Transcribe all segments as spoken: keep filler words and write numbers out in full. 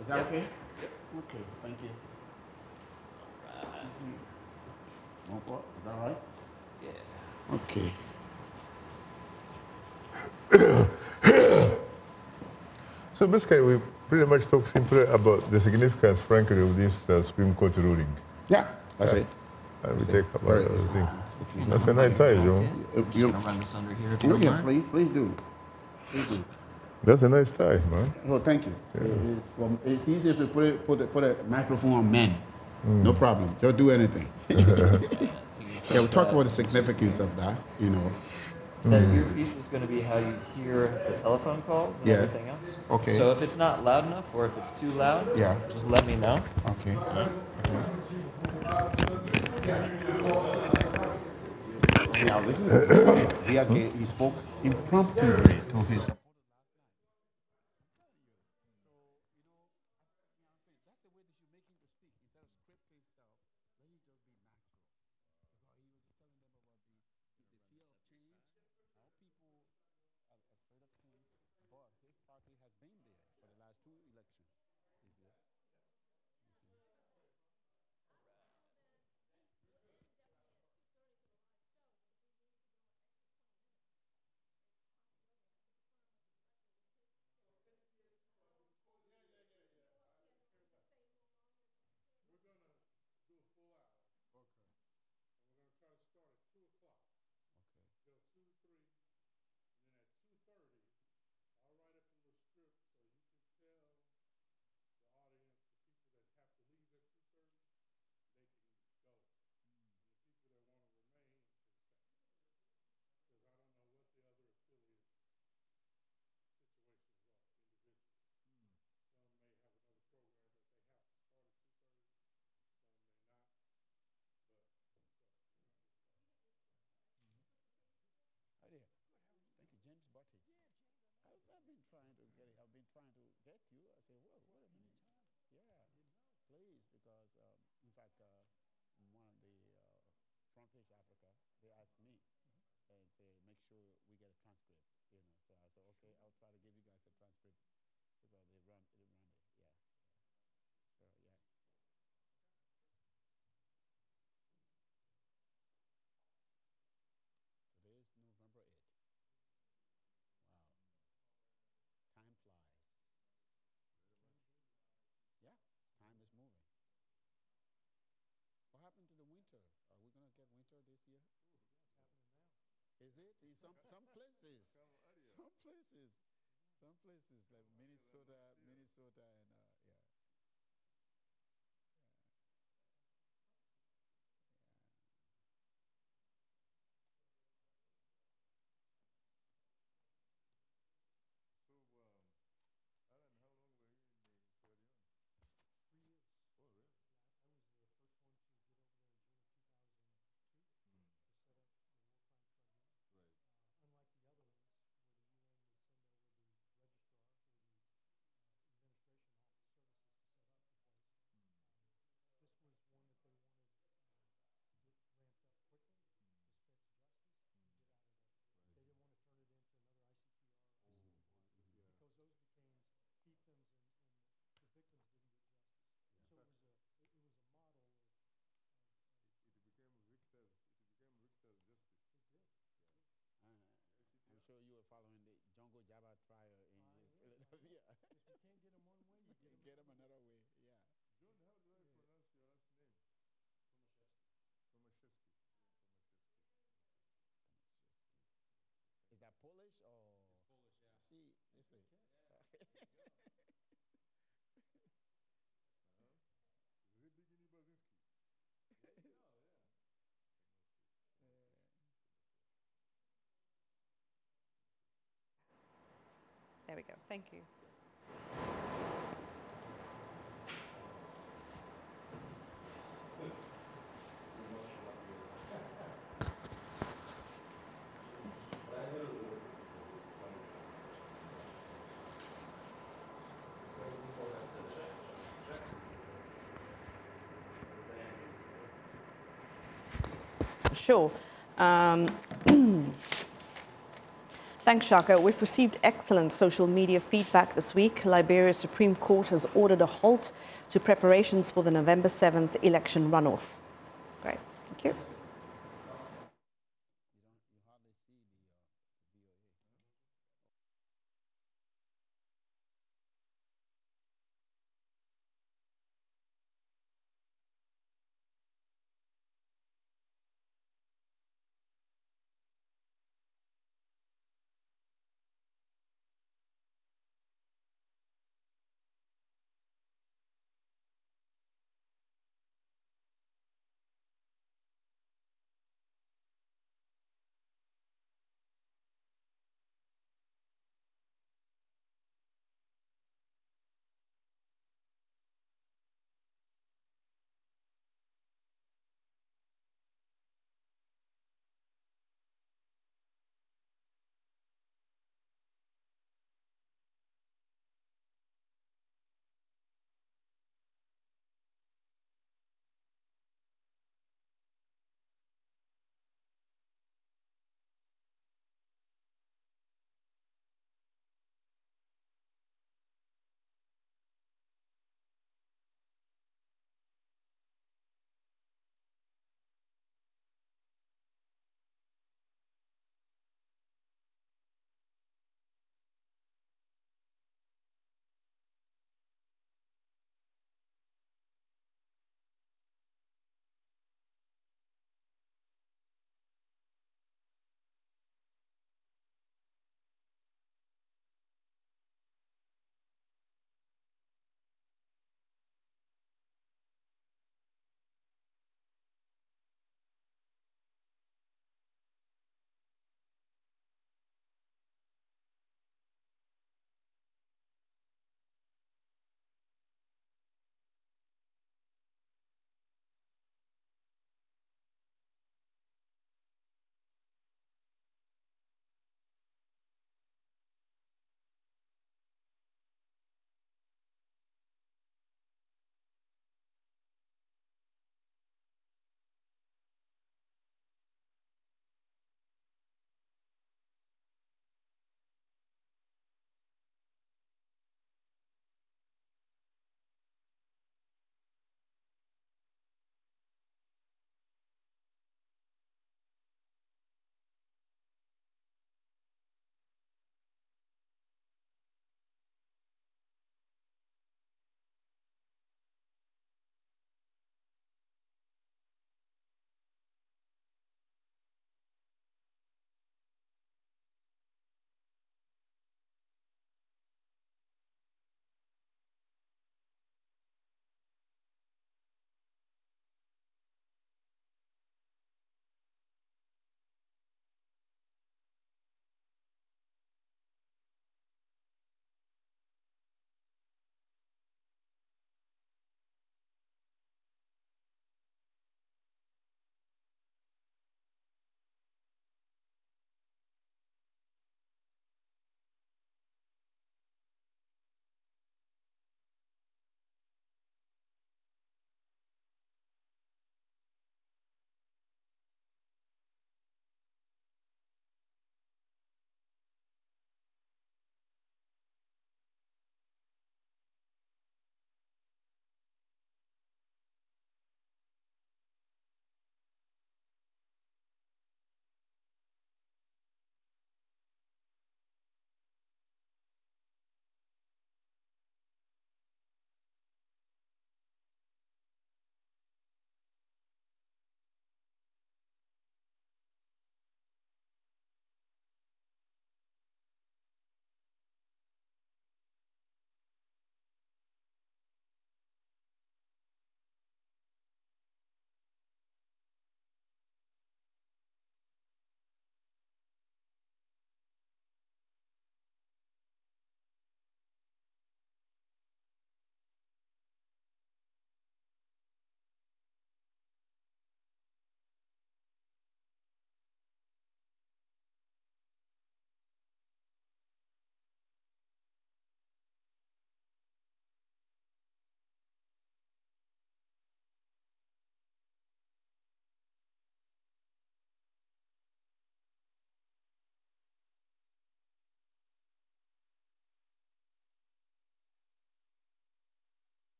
Is that Yep. okay? Yep. Okay, thank you. All right. One four, is that right? Yeah. Okay. So basically, we pretty much talk simply about the significance, frankly, of this uh, Supreme Court ruling. Yeah, that's it. And we That's take it. about Very those easy. things. If you That's don't a nice mind, tie, Jack, Joe. yeah. I'm just You- gonna run this under here if you Oh, don't yeah, mind. please, please do. Please do. That's a nice tie, man. Oh, thank you. It's, from, it's easier to put it, put the, put a microphone on men. No problem. They'll do anything. Yeah, you Yeah, we put talk that about the into- significance of that, you know. That earpiece is going to be how you hear the telephone calls and Yeah. everything else. Okay. So if it's not loud enough or if it's too loud, Yeah. just let me know. Okay. Now, this is we are get, he spoke impromptu to his. Thank you, James Butty. I've, I've been trying to get it. I've been trying to get you. I say, whoa, wait a minute. Yeah, please, because um, in fact, uh, one of the uh, front page Africa, they asked me and say, make sure we get a transcript. You know, so I said, okay, I'll try to give you guys a transcript because they run, they run it. Yeah. So yeah. Today is November eighth. Wow. Time flies. Yeah, time is moving. What happened to the winter? Are we gonna get winter this year? Is it in some some places? Some places, some places like Minnesota, Minnesota, and uh, yeah, yeah. Uh, I'm sure you were following the Jungle Jabba trial in Philadelphia. If you can't get them one way, you can get them another way. Yeah. Is that Polish or? See, listen. There we go. Thank you. Sure. Um, Thanks, Shaka. We've received excellent social media feedback this week. Liberia's Supreme Court has ordered a halt to preparations for the November seventh election runoff. Great. Thank you.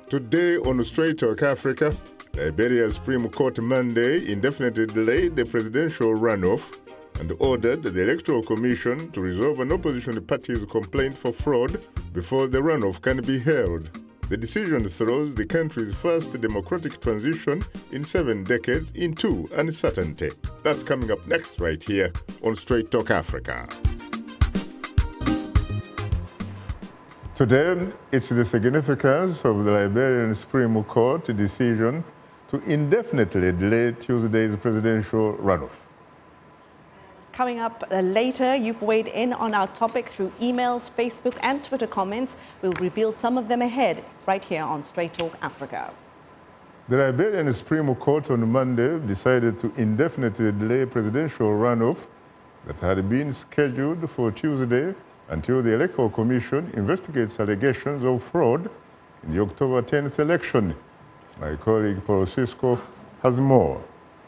Today on Straight Talk Africa, Liberia's Supreme Court Monday indefinitely delayed the presidential runoff and ordered the Electoral Commission to resolve an opposition party's complaint for fraud before the runoff can be held. The decision throws the country's first democratic transition in seven decades into uncertainty. That's coming up next right here on Straight Talk Africa. Today, it's the significance of the Liberian Supreme Court decision to indefinitely delay Tuesday's presidential runoff. Coming up later, you've weighed in on our topic through emails, Facebook and Twitter comments. We'll reveal some of them ahead, right here on Straight Talk Africa. The Liberian Supreme Court on Monday decided to indefinitely delay presidential runoff that had been scheduled for Tuesday until the Electoral Commission investigates allegations of fraud in the October tenth election. My colleague Paul Cisco has more.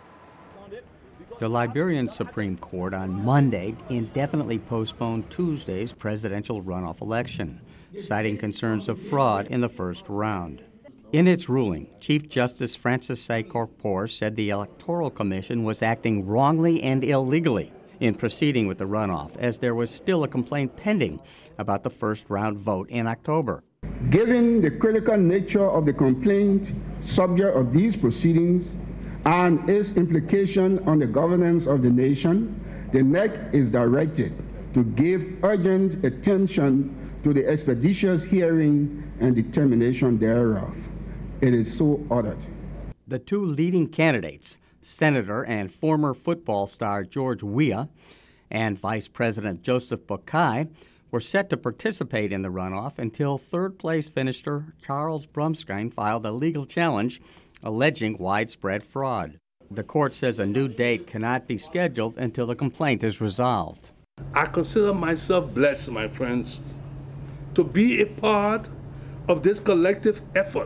The Liberian Supreme Court on Monday indefinitely postponed Tuesday's presidential runoff election, citing concerns of fraud in the first round. In its ruling, Chief Justice Francis Sai-Korpoor said the Electoral Commission was acting wrongly and illegally in proceeding with the runoff, as there was still a complaint pending about the first round vote in October. Given the critical nature of the complaint subject of these proceedings, and its implication on the governance of the nation, the N E C is directed to give urgent attention to the expeditious hearing and determination thereof. It is so ordered. The two leading candidates, Senator and former football star George Weah and Vice President Joseph Boakai, were set to participate in the runoff until third-place finisher Charles Brumskine filed a legal challenge alleging widespread fraud. The court says a new date cannot be scheduled until the complaint is resolved. I consider myself blessed, my friends, to be a part of this collective effort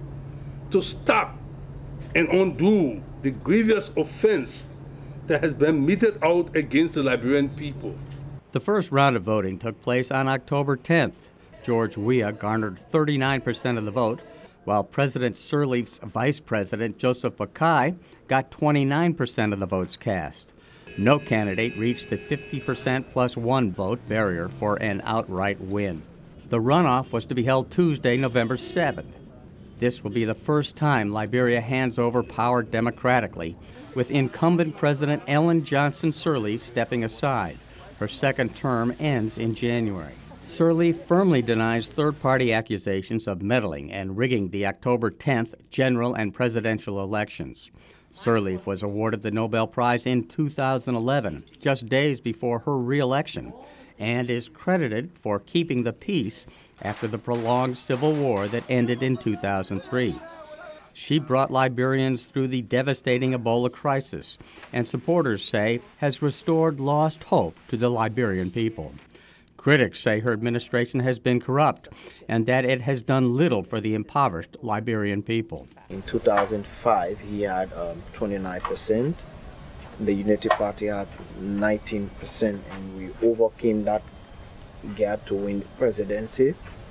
to stop and undo the grievous offense that has been meted out against the Liberian people. The first round of voting took place on October tenth. George Weah garnered thirty-nine percent of the vote, while President Sirleaf's vice president, Joseph Boakai, got twenty-nine percent of the votes cast. No candidate reached the fifty percent plus one vote barrier for an outright win. The runoff was to be held Tuesday, November seventh. This will be the first time Liberia hands over power democratically, with incumbent President Ellen Johnson Sirleaf stepping aside. Her second term ends in January. Sirleaf firmly denies third-party accusations of meddling and rigging the October tenth general and presidential elections. Sirleaf was awarded the Nobel Prize in two thousand eleven, just days before her re-election, and is credited for keeping the peace after the prolonged civil war that ended in two thousand three. She brought Liberians through the devastating Ebola crisis, and supporters say has restored lost hope to the Liberian people. Critics say her administration has been corrupt and that it has done little for the impoverished Liberian people. In two thousand five, he had um, twenty-nine percent. The Unity Party had nineteen percent, and we overcame that gap to win the presidency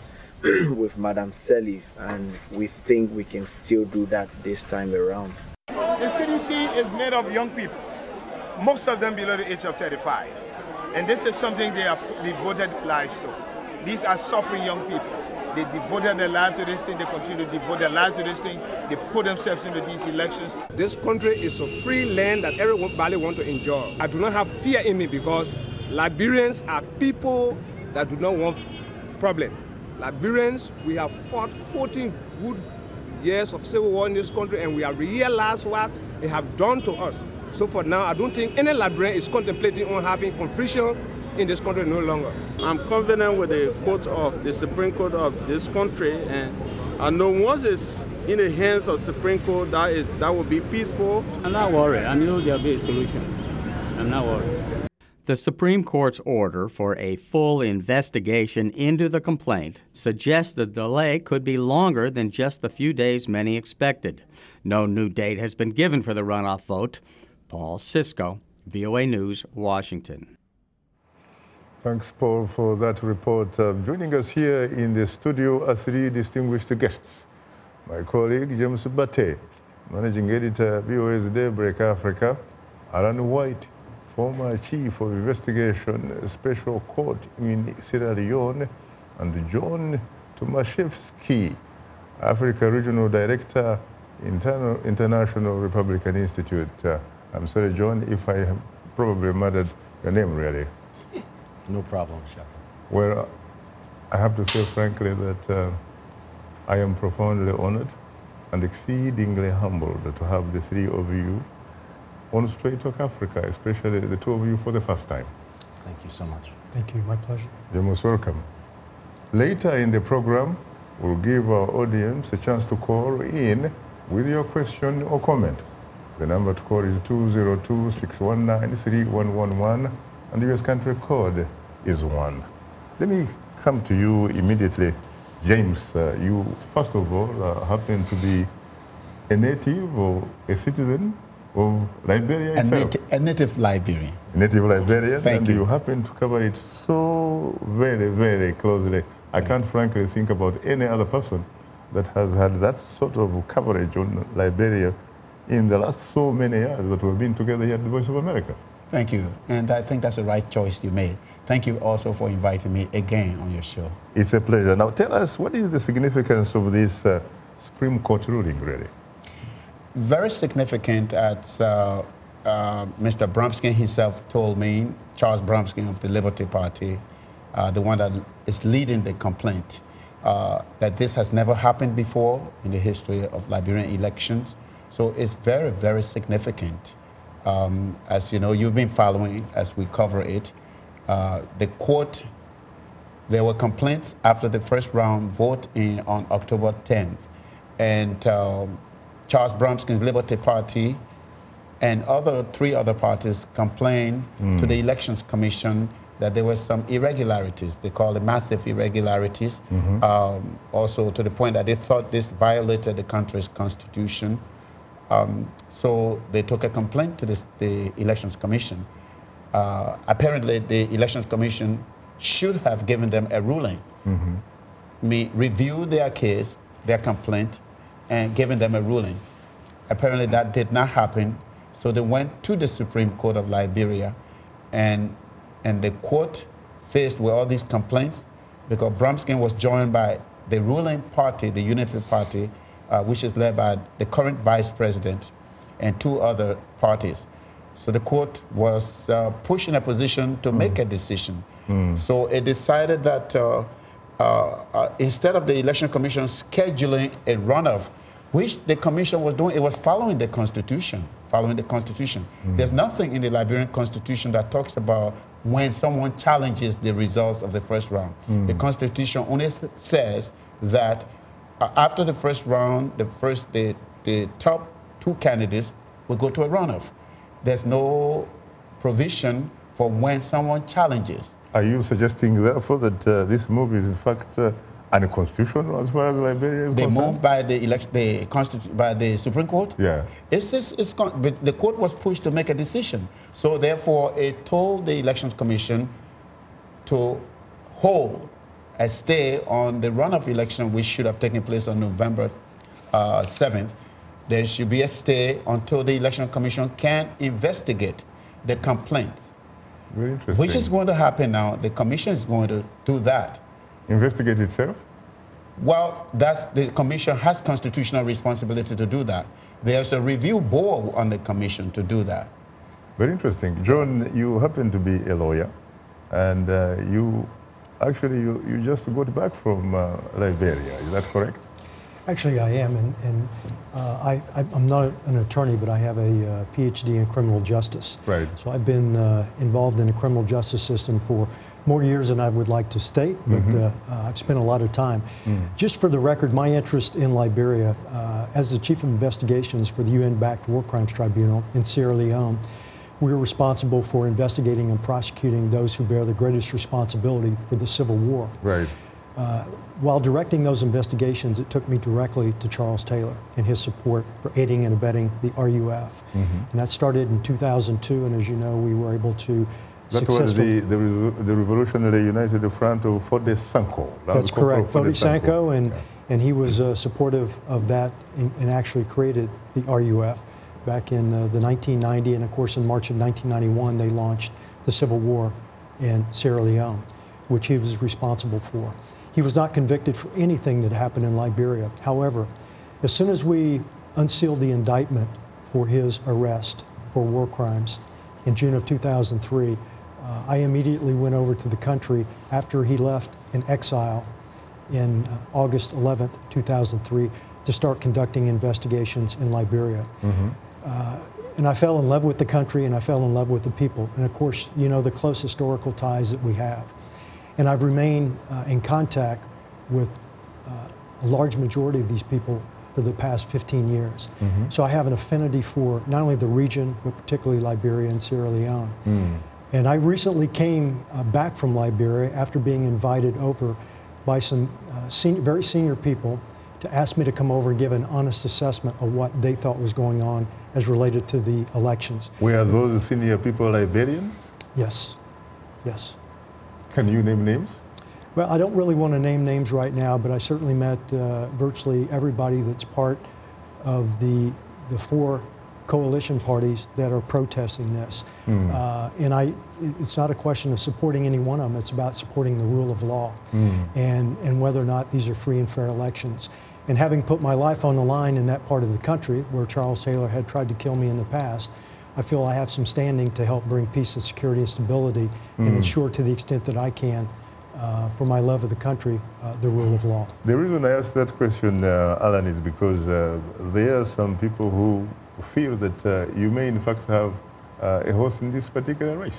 with Madam Sirleaf, and we think we can still do that this time around. The C D C is made of young people, most of them below the age of thirty-five. And this is something they have devoted lives to. These are suffering young people. They devoted their life to this thing. They continue to devote their life to this thing. They put themselves into these elections. This country is a free land that everybody wants to enjoy. I do not have fear in me because Liberians are people that do not want problems. Liberians, we have fought fourteen good years of civil war in this country, and we have realized what they have done to us. So for now, I don't think any Liberian is contemplating on having confusion in this country no longer. I'm confident with the court of the Supreme Court of this country, and I know once it's in the hands of Supreme Court, that is that will be peaceful. I'm not worried. I know there'll be a solution. I'm not worried. The Supreme Court's order for a full investigation into the complaint suggests the delay could be longer than just the few days many expected. No new date has been given for the runoff vote. Paul Cisco, V O A News, Washington. Thanks, Paul, for that report. Uh, joining us here in the studio are three distinguished guests. my colleague James Bate, managing editor, V O A's Daybreak Africa, Alan White, former chief of investigation, special court in Sierra Leone, and John Tomaszewski, Africa Regional Director, Interna- International Republican Institute. Uh, I'm sorry, John, if I have probably murdered your name, really. No problem, Shaka. Well, I have to say frankly that uh, I am profoundly honored and exceedingly humbled to have the three of you on Straight Talk Africa, especially the two of you for the first time. Thank you so much. Thank you, my pleasure. You're most welcome. Later in the program, we'll give our audience a chance to call in with your question or comment. The number to call is two zero two, six one nine, three one one one, and the U S country code is one. Let me come to you immediately. James, uh, you first of all uh, happen to be a native or a citizen of Liberia a itself. Nati- a native Liberian. A native Liberian, Thank and you. you happen to cover it so very, very closely. I can't frankly think about any other person that has had that sort of coverage on Liberia in the last so many years that we've been together here at the Voice of America. Thank you. And I think that's the right choice you made. Thank you also for inviting me again on your show. It's a pleasure. Now tell us, what is the significance of this uh, Supreme Court ruling, really? Very significant, as uh, uh, Mister Bromsky himself told me, Charles Bromsky of the Liberty Party, uh, the one that is leading the complaint, uh, that this has never happened before in the history of Liberian elections. So it's very, very significant. Um, as you know, you've been following as we cover it. Uh, the court, there were complaints after the first round vote in, on October tenth. And um, Charles Bromsky's Liberty Party and other three other parties complained Mm. to the Elections Commission that there were some irregularities. They call it massive irregularities. Mhm. Um, also to the point that they thought this violated the country's constitution. Um, so they took a complaint to this, the Elections Commission. Uh, apparently, the Elections Commission should have given them a ruling, Mhm. me review their case, their complaint, and given them a ruling. Apparently, that did not happen. So they went to the Supreme Court of Liberia, and and the court, faced with all these complaints, because Bromsky was joined by the ruling party, the Unity Party, uh, which is led by the current vice president, and two other parties. So the court was uh, pushed in a position to make a decision. Mm. So it decided that uh, uh, uh, instead of the Election Commission scheduling a runoff, which the commission was doing, it was following the Constitution, following the Constitution. Mm. There's nothing in the Liberian Constitution that talks about when someone challenges the results of the first round. Mm. The Constitution only s- says that uh, after the first round, the first, the, the top two candidates will go to a runoff. There's no provision for when someone challenges. Are you suggesting, therefore, that uh, this move is in fact uh, unconstitutional as far as Liberia is They concerned? moved by the election, the Constitu- by the Supreme Court. Yeah. It's just, it's con- but the court was pushed to make a decision. So therefore, it told the Elections Commission to hold a stay on the runoff election, which should have taken place on November uh, seventh. There should be a stay until the Election Commission can investigate the complaints. Very interesting. Which is going to happen now. The commission is going to do that. Investigate itself? Well, that's the commission has constitutional responsibility to do that. There's a review board on the commission to do that. Very interesting. John, you happen to be a lawyer, and uh, you actually you, you just got back from uh, Liberia. Is that correct? Actually, I am, and, and uh, I, I, I'm not an attorney, but I have a uh, P H D in criminal justice. Right. So I've been uh, involved in the criminal justice system for more years than I would like to state, but Mhm. uh, uh, I've spent a lot of time. Mm. Just for the record, my interest in Liberia, uh, as the Chief of Investigations for the U N-backed War Crimes Tribunal in Sierra Leone, we were responsible for investigating and prosecuting those who bear the greatest responsibility for the Civil War. Right. Uh, while directing those investigations, it took me directly to Charles Taylor and his support for aiding and abetting the R U F. Mhm. And that started in two thousand two, and as you know, we were able to That was successfully... the, the, Revo- the Revolutionary United Front of Fode Sanko. That That's was Corporal correct. Fode Sanko, and, And he was uh, supportive of that and, and actually created the R U F back in uh, the nineteen ninety. And of course, in March of nineteen ninety-one, they launched the civil war in Sierra Leone, which he was responsible for. He was not convicted for anything that happened in Liberia. However, as soon as we unsealed the indictment for his arrest for war crimes in June of two thousand three, uh, I immediately went over to the country after he left in exile in uh, August eleventh, two thousand three, to start conducting investigations in Liberia. Mm-hmm. Uh, and I fell in love with the country, and I fell in love with the people. And of course, you know, the close historical ties that we have. And I've remained uh, in contact with uh, a large majority of these people for the past fifteen years. Mm-hmm. So I have an affinity for not only the region, but particularly Liberia and Sierra Leone. Mm. And I recently came uh, back from Liberia after being invited over by some uh, senior, very senior people to ask me to come over and give an honest assessment of what they thought was going on as related to the elections. Were those senior people Liberian? Yes, yes. Can you name names? Well, I don't really want to name names right now, but I certainly met uh, virtually everybody that's part of the, the four coalition parties that are protesting this. Mm. Uh, and I, it's not a question of supporting any one of them, it's about supporting the rule of law Mm. and, and whether or not these are free and fair elections. And having put my life on the line in that part of the country where Charles Taylor had tried to kill me in the past, I feel I have some standing to help bring peace and security and stability and Mm. ensure to the extent that I can, uh, for my love of the country, uh, the rule of law. The reason I asked that question, uh, Alan, is because uh, there are some people who fear that uh, you may in fact have uh, a horse in this particular race.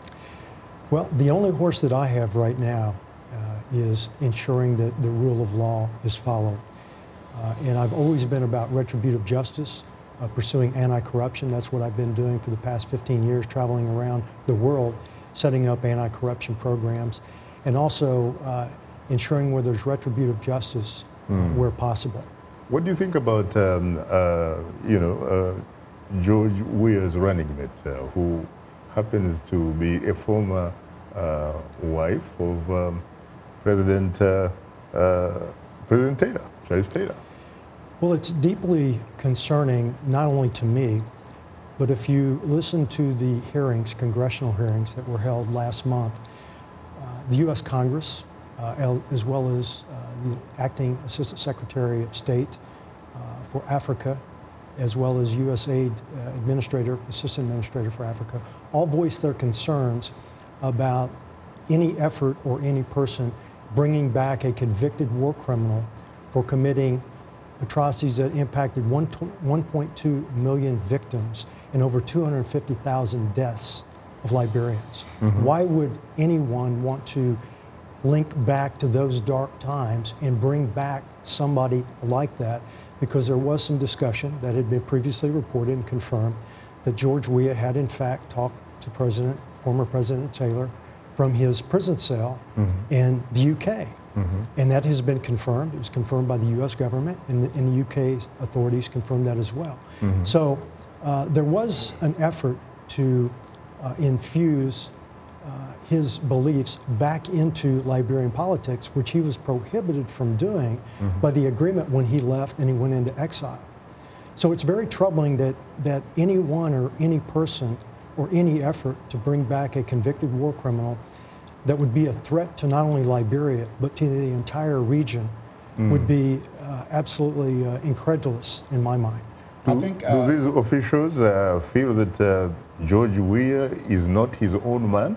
Well, the only horse that I have right now uh, is ensuring that the rule of law is followed. Uh, and I've always been about retributive justice, uh, pursuing anti-corruption. That's what I've been doing for the past fifteen years, traveling around the world, setting up anti-corruption programs, and also uh, ensuring where there's retributive justice uh, Mm. where possible. What do you think about, um, uh, you know, uh, George Weah's running mate, uh, who happens to be a former uh, wife of um, President uh, uh, President Taylor, Charles Taylor? Well, it's deeply concerning, not only to me, but if you listen to the hearings, congressional hearings that were held last month, uh, the U S Congress, uh, as well as uh, the acting Assistant Secretary of State uh, for Africa, as well as U S A I D uh, Administrator, Assistant Administrator for Africa, all voiced their concerns about any effort or any person bringing back a convicted war criminal for committing atrocities that impacted one point two million victims and over two hundred fifty thousand deaths of Liberians. Mhm. Why would anyone want to link back to those dark times and bring back somebody like that? Because there was some discussion that had been previously reported and confirmed that George Weah had in fact talked to President, former President Taylor from his prison cell Mhm. in the U K. Mhm. And that has been confirmed. It was confirmed by the U S government, and the, and the U K authorities confirmed that as well. Mhm. So uh, there was an effort to uh, infuse uh, his beliefs back into Liberian politics, which he was prohibited from doing Mhm. by the agreement when he left and he went into exile. So it's very troubling that, that anyone or any person or any effort to bring back a convicted war criminal that would be a threat to not only Liberia, but to the entire region Mm. would be uh, absolutely uh, incredulous in my mind. Do, I think, do uh, these officials uh, feel that uh, George Weah is not his own man?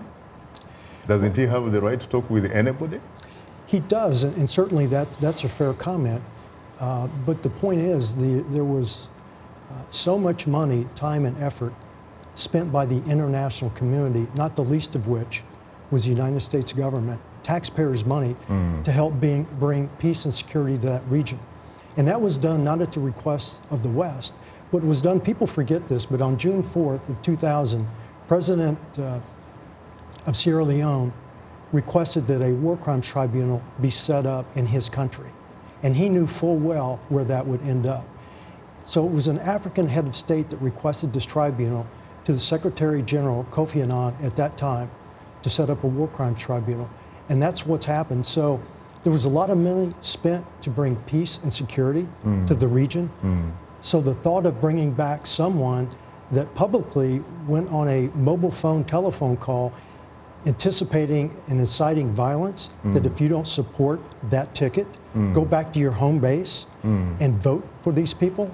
Doesn't he have the right to talk with anybody? He does, and, and certainly that, that's a fair comment. Uh, but the point is, the, there was uh, so much money, time, and effort spent by the international community, not the least of which was the United States government, taxpayers' money, Mm. to help being, bring peace and security to that region. And that was done not at the request of the West, but it was done, people forget this, but on June fourth of two thousand, President uh, of Sierra Leone requested that a war crimes tribunal be set up in his country. And he knew full well where that would end up. So it was an African head of state that requested this tribunal to the Secretary General, Kofi Annan, at that time, to set up a war crimes tribunal. And that's what's happened. So there was a lot of money spent to bring peace and security Mm. to the region. Mm. So the thought of bringing back someone that publicly went on a mobile phone telephone call anticipating and inciting violence, Mm. that if you don't support that ticket, Mm. go back to your home base Mm. and vote for these people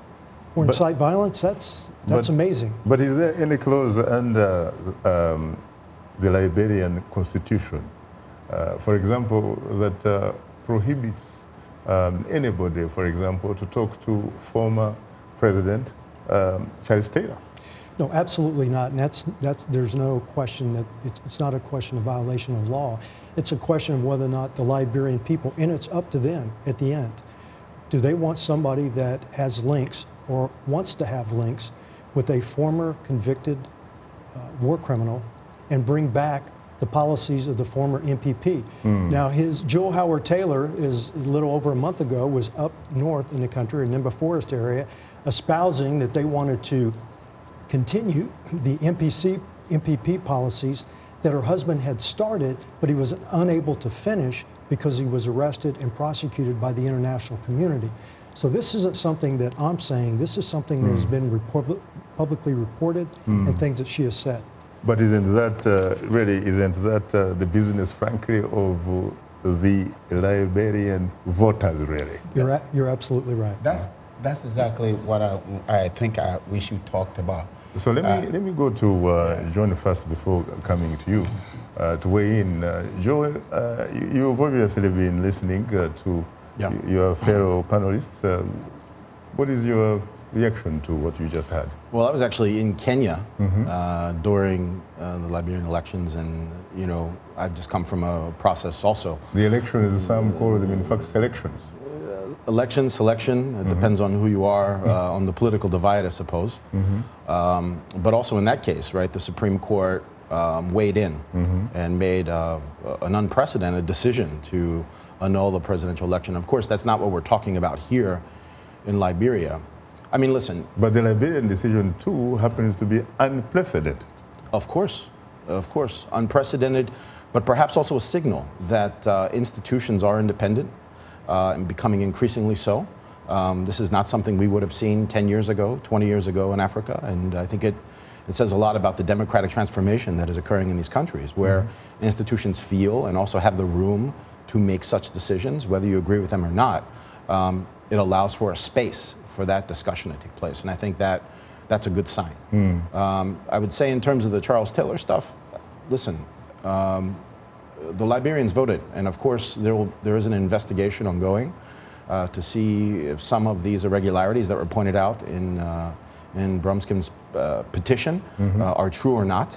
or But- incite violence, that's, that's But- amazing. But is there any clause under um, the Liberian constitution, uh, for example, that uh, prohibits um, anybody, for example, to talk to former President um, Charles Taylor? No, absolutely not. And that's, that's, there's no question that it's, it's not a question of violation of law. It's a question of whether or not the Liberian people, and it's up to them at the end. Do they want somebody that has links or wants to have links with a former convicted uh, war criminal and bring back the policies of the former M P P? Mm. Now, his Joel Howard Taylor is a little over a month ago was up north in the country, in Nimba Forest area, espousing that they wanted to continue the M P C, M P P policies that her husband had started, but he was unable to finish because he was arrested and prosecuted by the international community. So this isn't something that I'm saying. This is something that has been report, publicly reported Mm. and things that she has said. But isn't that uh, really, isn't that uh, the business, frankly, of uh, the Liberian voters, really? You're, a, you're absolutely right. That's that's exactly what I, I think I wish you talked about. So let me Uh, let me go to uh, John first before coming to you uh, to weigh in. Uh, Joe, uh, you, you've obviously been listening uh, to Yeah. y- your fellow panelists. Um, what is your reaction to what you just had? Well, I was actually in Kenya Mhm. uh, during uh, the Liberian elections, and you know, I've just come from a process also. The election is some call them in fact selections. Election, selection, it depends on who you are, uh, on the political divide, I suppose. Mhm. Um, but also in that case, right, the Supreme Court um, weighed in Mhm. and made uh, an unprecedented decision to annul the presidential election. Of course, that's not what we're talking about here in Liberia. I mean, listen. But the Liberian decision too happens to be unprecedented. Of course, of course, unprecedented, but perhaps also a signal that uh, institutions are independent uh, and becoming increasingly so. Um, this is not something we would have seen ten years ago, twenty years ago in Africa, and I think it, it says a lot about the democratic transformation that is occurring in these countries, where Mhm. institutions feel and also have the room to make such decisions, whether you agree with them or not. Um, it allows for a space for that discussion to take place, and I think that that's a good sign. Mm. Um, I would say in terms of the Charles Taylor stuff, listen, um, the Liberians voted, and of course there, will, there is an investigation ongoing uh, to see if some of these irregularities that were pointed out in, uh, in Brumskin's uh, petition Mhm. uh, are true or not.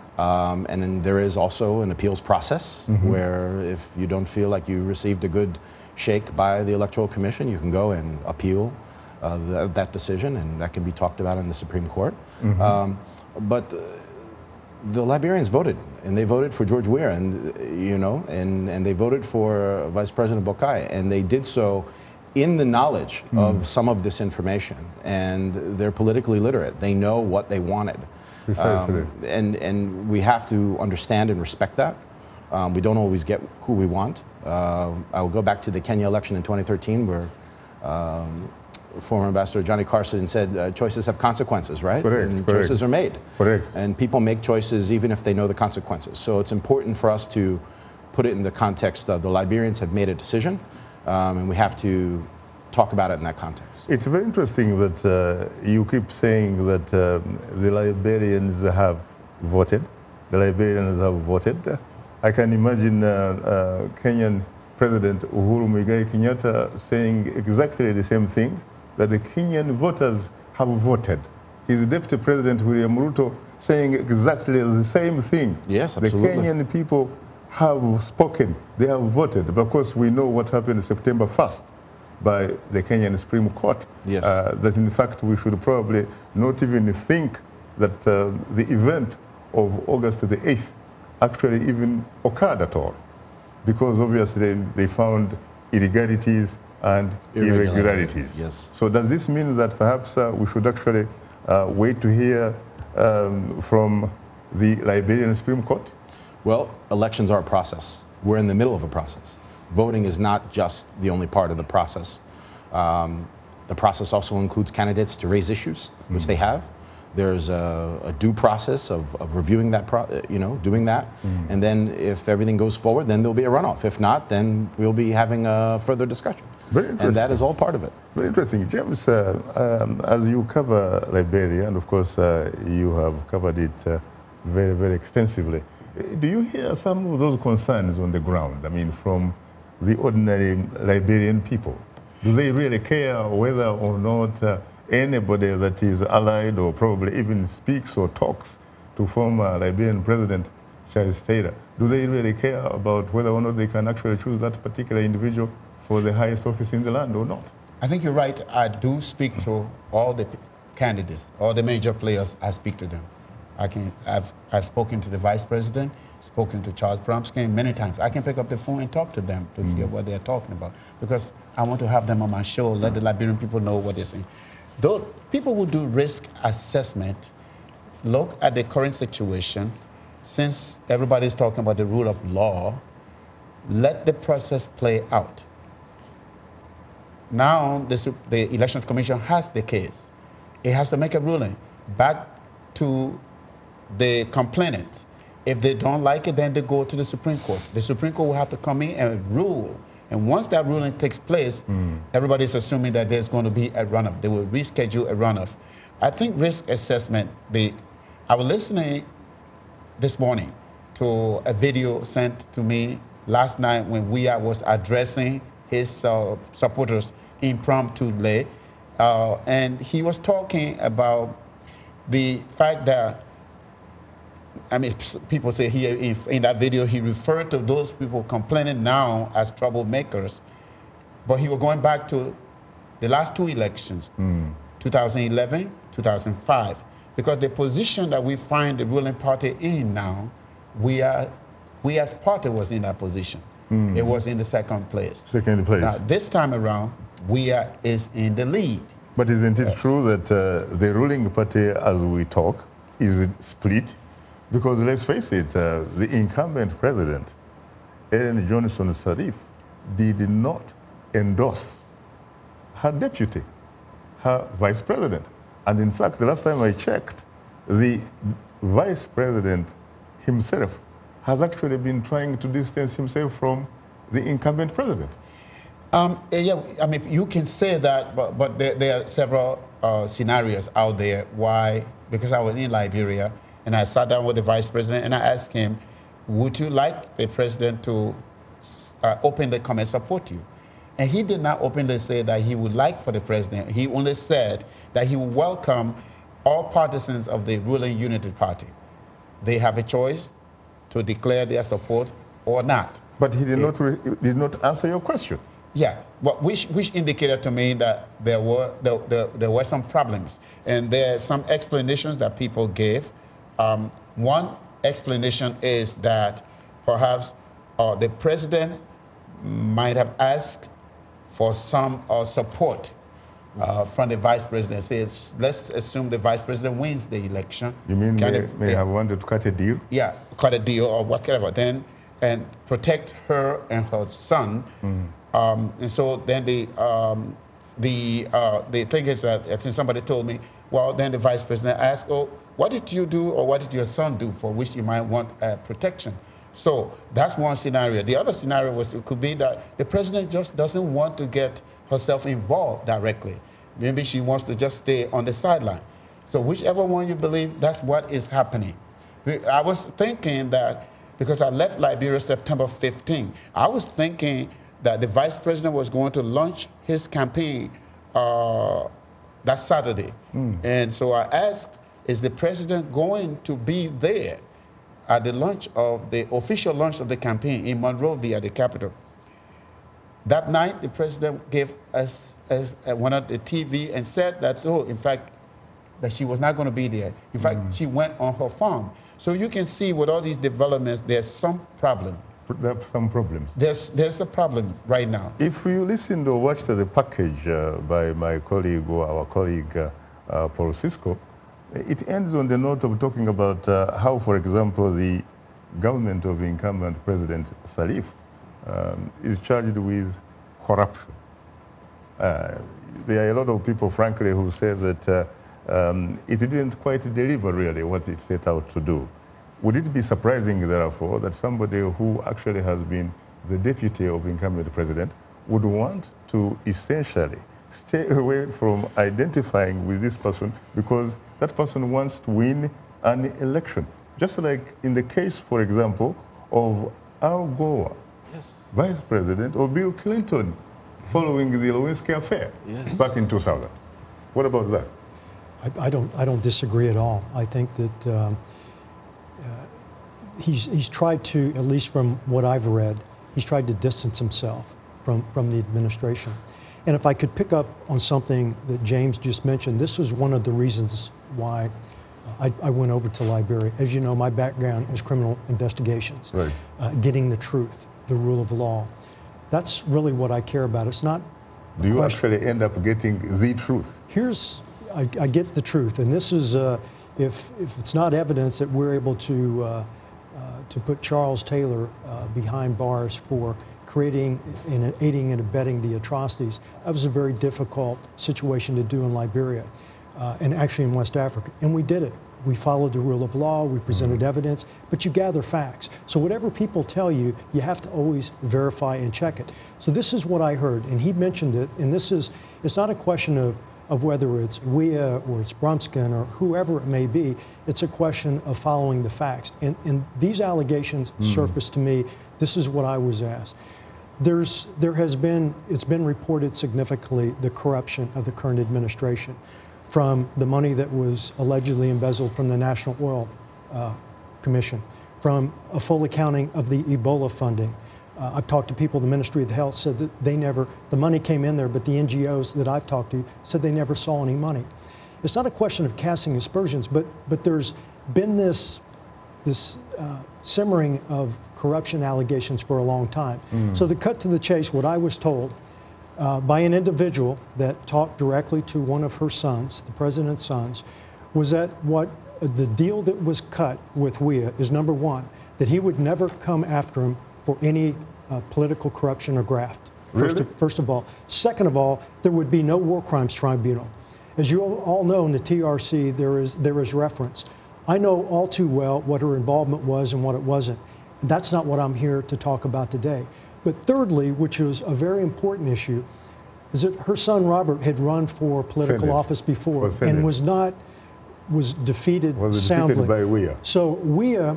Um, and then there is also an appeals process Mhm. where if you don't feel like you received a good shake by the Electoral Commission, you can go and appeal uh, th- that decision, and that can be talked about in the Supreme Court. Mhm. Um, but uh, the Liberians voted, and they voted for George Weah, and uh, you know, and, and they voted for Vice President Boakai, and they did so in the knowledge Mm. of some of this information, and they're politically literate. They know what they wanted. Precisely. Um, and, and we have to understand and respect that. Um, we don't always get who we want. Uh, I will go back to the Kenya election in twenty thirteen, where um, former Ambassador Johnny Carson said uh, choices have consequences, right? Correct, And correct. choices are made. Correct. And people make choices even if they know the consequences. So it's important for us to put it in the context of the Liberians have made a decision, um, and we have to talk about it in that context. It's very interesting that uh, you keep saying that um, the Liberians have voted. The Liberians have voted. I can imagine uh, uh, Kenyan President Uhuru Muigai Kenyatta saying exactly the same thing, that the Kenyan voters have voted. His Deputy President William Ruto saying exactly the same thing. Yes, absolutely. The Kenyan people have spoken. They have voted. But of course, we know what happened September first by the Kenyan Supreme Court. Yes. Uh, that in fact we should probably not even think that uh, the event of August the eighth actually even occurred at all, because obviously they found illegalities and Irregularities, irregularities. yes. So does this mean that perhaps uh, we should actually uh, wait to hear um, from the Liberian Supreme Court? Well, elections are a process. We're in the middle of a process. voting is not just the only part of the process. Um, the process also includes candidates to raise issues, mm-hmm. which they have. There's a, a due process of, of reviewing that, pro, you know, doing that. Mm-hmm. And then if everything goes forward, then there'll be a runoff. If not, then we'll be having a further discussion. Very interesting. And that is all part of it. Very interesting. James, uh, um, as you cover Liberia, and of course uh, you have covered it uh, very, very extensively, do you hear some of those concerns on the ground? I mean, from the ordinary Liberian people? Do they really care whether or not uh, anybody that is allied or probably even speaks or talks to former Liberian President Charles Taylor? Do they really care about whether or not they can actually choose that particular individual for the highest office in the land or not? I think you're right. I do speak to all the candidates, all the major players. I speak to them. I can, I've, I've spoken to the vice president, spoken to Charles Bromsky many times. I can pick up the phone and talk to them to mm-hmm. hear what they're talking about, because I want to have them on my show, let the Liberian people know what they're saying. Though people who do risk assessment look at the current situation. Since everybody's talking about the rule of law, let the process play out. Now the, the Elections Commission has the case. It has to make a ruling back to the complainant. If they don't like it, then they go to the Supreme Court. The Supreme Court will have to come in and rule. And once that ruling takes place, mm. everybody's assuming that there's going to be a runoff. They will reschedule a runoff. I think risk assessment, the, I was listening this morning to a video sent to me last night when Weah was addressing his uh, supporters impromptu, uh, and he was talking about the fact that, I mean, people say here in, in that video, he referred to those people complaining now as troublemakers, but he was going back to the last two elections, mm. two thousand eleven, two thousand five, because the position that we find the ruling party in now, we are, we as party was in that position. Mm. It was in the second place. Second place. Now, this time around, we are is in the lead. But isn't it uh, true that uh, the ruling party, as we talk, is split? Because let's face it, uh, the incumbent president, Ellen Johnson Sirleaf, did not endorse her deputy, her vice president. And in fact, the last time I checked, the vice president himself has actually been trying to distance himself from the incumbent president. Um, yeah, I mean, you can say that, but, but there, there are several uh, scenarios out there why, because I was in Liberia, and I sat down with the vice president and I asked him, would you like the president to uh, openly come and support you? And he did not openly say that he would like for the president. He only said that he would welcome all partisans of the ruling Unity Party. They have a choice to declare their support or not. But he did it, not re- did not answer your question. Yeah, but which which indicated to me that there were there, there, there were some problems, and there are some explanations that people gave. Um, one explanation is that perhaps uh, the president might have asked for some uh, support uh, from the vice president. Says, let's assume the vice president wins the election. You mean Can they it, may they, have wanted to cut a deal? Yeah, cut a deal or whatever. Then and protect her and her son. Mm. Um, and so then the um, the uh, the thing is that I think somebody told me, well, then the vice president asked, oh, what did you do or what did your son do for which you might want uh, protection? So that's one scenario. The other scenario was it could be that the president just doesn't want to get herself involved directly. Maybe she wants to just stay on the sideline. So whichever one you believe, that's what is happening. I was thinking that because I left Liberia September fifteenth, I was thinking that the vice president was going to launch his campaign uh, that Saturday. Mm. And so I asked, is the president going to be there at the launch of the official launch of the campaign in Monrovia, the capital? That night, the president gave us, us uh, one of the T V and said that, oh, in fact, that she was not going to be there. In fact, mm. she went on her farm. So you can see with all these developments, there's some problem. There are some problems. There's, there's a problem right now. If you listen or watch the package uh, by my colleague or our colleague, uh, uh, Paul Cisco, it ends on the note of talking about uh, how, for example, the government of incumbent President Sirleaf um, is charged with corruption. Uh, there are a lot of people, frankly, who say that uh, um, it didn't quite deliver really what it set out to do. Would it be surprising, therefore, that somebody who actually has been the deputy of incumbent president would want to essentially stay away from identifying with this person because that person wants to win an election? Just like in the case, for example, of Al Gore, yes. vice president of Bill Clinton, following the Lewinsky affair yes. back in two thousand. What about that? I, I don't. I don't disagree at all. I think that um, uh, he's he's tried to, at least from what I've read, he's tried to distance himself from from the administration. And if I could pick up on something that James just mentioned, this was one of the reasons why uh, I, I went over to Liberia. As you know, my background is criminal investigations, right. uh, getting the truth, the rule of law. That's really what I care about. It's not. Do you question. actually end up getting the truth? Here's, I, I get the truth, and this is, uh, if if it's not evidence that we're able to uh, uh, to put Charles Taylor uh, behind bars for creating and aiding and abetting the atrocities, that was a very difficult situation to do in Liberia, uh, and actually in West Africa, and we did it. We followed the rule of law, we presented mm-hmm. evidence, but you gather facts. So whatever people tell you, you have to always verify and check it. So this is what I heard, and he mentioned it, and this is, it's not a question of, of whether it's Weah or it's Brumskin or whoever it may be, it's a question of following the facts. And, and these allegations mm. surfaced to me, this is what I was asked. There's, there has been, it's been reported significantly, the corruption of the current administration, from the money that was allegedly embezzled from the National Oil uh, Commission, from a full accounting of the Ebola funding. Uh, I've talked to people, the Ministry of Health said that they never, the money came in there, but the N G Os that I've talked to said they never saw any money. It's not a question of casting aspersions, but, but there's been this, this uh, simmering of corruption allegations for a long time. Mm. So to cut to the chase, what I was told, Uh, by an individual that talked directly to one of her sons, the president's sons, was that what uh, the deal that was cut with Weah is, number one, that he would never come after him for any uh, political corruption or graft, first, Really? of, first of all. Second of all, there would be no war crimes tribunal. As you all know, in the T R C, there is, there is reference. I know all too well what her involvement was and what it wasn't. And that's not what I'm here to talk about today. But thirdly, which was a very important issue, is that her son Robert had run for political Senate. office before For and Senate. was not, was defeated Was soundly. defeated by Weah. So Weah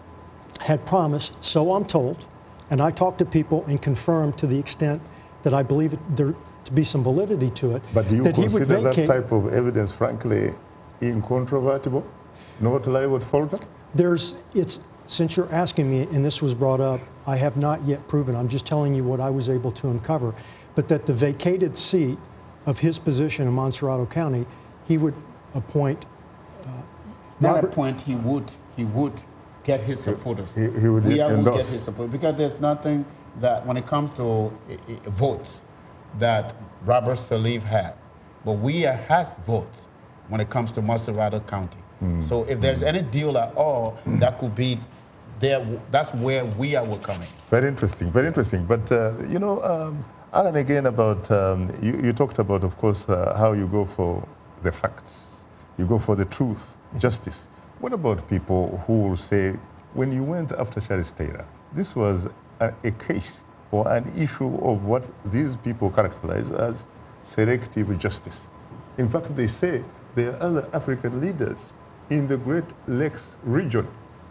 had promised, so I'm told, and I talked to people and confirmed to the extent that I believe it, there to be some validity to it, But do you that he would consider that vacate. type of evidence, frankly, incontrovertible? Not liable to falter? There's, it's, since you're asking me, and this was brought up, I have not yet proven, I'm just telling you what I was able to uncover, but that the vacated seat of his position in Montserrado County, he would appoint. Uh, Not Robert, appoint, he would, he would get his supporters. He, he would Weah would endorse. get his support because there's nothing that when it comes to uh, uh, votes that Robert Sirleaf has, but Weah has votes when it comes to Montserrado County. Mm. So if there's any deal at all, that could be there. That's where Weah will come in. Very interesting, very interesting. But, uh, you know, um, Alan, again, about, um, you, you talked about, of course, uh, how you go for the facts. You go for the truth, justice. What about people who will say, when you went after Charles Taylor, this was a, a case or an issue of what these people characterize as selective justice. In fact, they say there are other African leaders in the Great Lakes region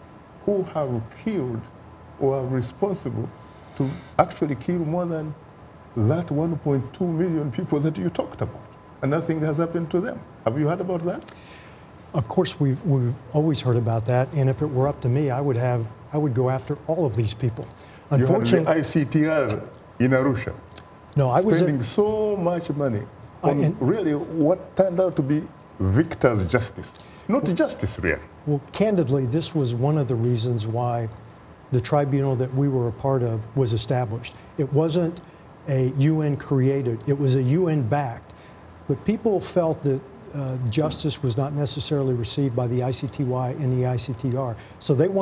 who have killed or are responsible to actually kill more than that one point two million people that you talked about, and nothing has happened to them. Have you heard about that? Of course, we've, we've always heard about that, and if it were up to me, I would have, I would go after all of these people. Unfortunately, you had the I C T R in Arusha. No, I was spending so much money on I, really what turned out to be victor's justice, not well, justice really. Well, candidly, this was one of the reasons why the tribunal that we were a part of was established. It wasn't a U N created, it was a U N backed, but people felt that uh, justice was not necessarily received by the I C T Y and the I C T R, so they wanted